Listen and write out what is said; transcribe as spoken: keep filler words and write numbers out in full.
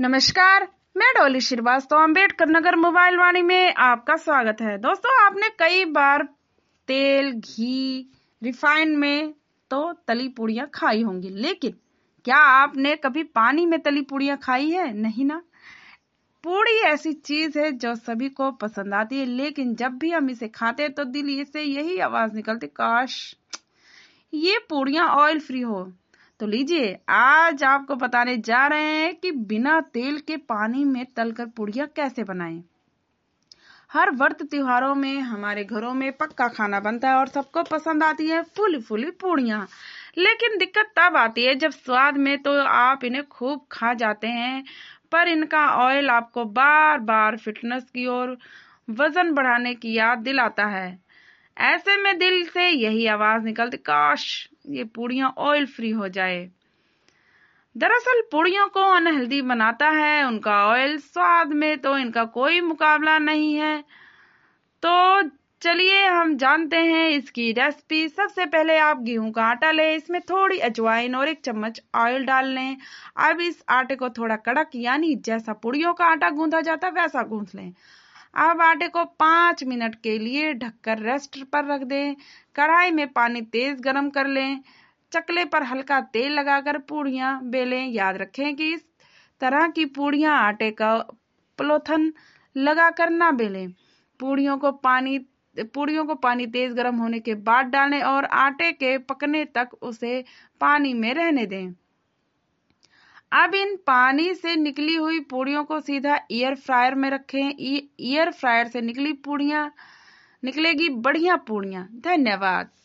नमस्कार, मैं डॉली श्रीवास्तव अम्बेडकर नगर मोबाइल वाणी में आपका स्वागत है। दोस्तों, आपने कई बार तेल, घी, रिफाइंड में तो तली पूड़ियां खाई होंगी, लेकिन क्या आपने कभी पानी में तली पूड़ियां खाई है? नहीं ना। पूड़ी ऐसी चीज है जो सभी को पसंद आती है, लेकिन जब भी हम इसे खाते हैं तो दिल से यही आवाज निकलती, काश ये पूड़ियां ऑयल फ्री हो। तो लीजिए, आज आपको बताने जा रहे हैं कि बिना तेल के पानी में तलकर पूड़ियां कैसे बनाएं। हर व्रत त्योहारों में हमारे घरों में पक्का खाना बनता है और सबको पसंद आती है फूली फूली पूड़ियां। लेकिन दिक्कत तब आती है जब स्वाद में तो आप इन्हें खूब खा जाते हैं, पर इनका ऑयल आपको बार बार फिटनेस की और वजन बढ़ाने की याद दिलाता है। ऐसे में दिल से यही आवाज निकलती, काश ये पूड़ियां ऑयल फ्री हो जाए। दरअसल पूड़ियों को अनहेल्दी बनाता है उनका ऑयल, स्वाद में तो इनका कोई मुकाबला नहीं है। तो चलिए हम जानते हैं इसकी रेसिपी। सबसे पहले आप गेहूं का आटा लें, इसमें थोड़ी अजवाइन और एक चम्मच ऑयल डाल लें। अब इस आटे को थोड़ा कड़क, यानी जैसा पूड़ियों का आटा गूंथा जाता है वैसा गूंथ लें। अब आटे को पांच मिनट के लिए ढककर रेस्ट पर रख दें। कढ़ाई में पानी तेज गरम कर लें। चकले पर हल्का तेल लगाकर पूड़ियां बेलें। याद रखें कि इस तरह की पूड़ियां आटे का पलोथन लगाकर ना बेलें। पूड़ियों को पानी पूड़ियों को पानी तेज गरम होने के बाद डालें और आटे के पकने तक उसे पानी में रहने दें। अब इन पानी से निकली हुई पूड़ियों को सीधा एयर फ्रायर में रखें। एयर फ्रायर से निकली पूड़ियां निकलेगी बढ़िया पूड़ियां। धन्यवाद।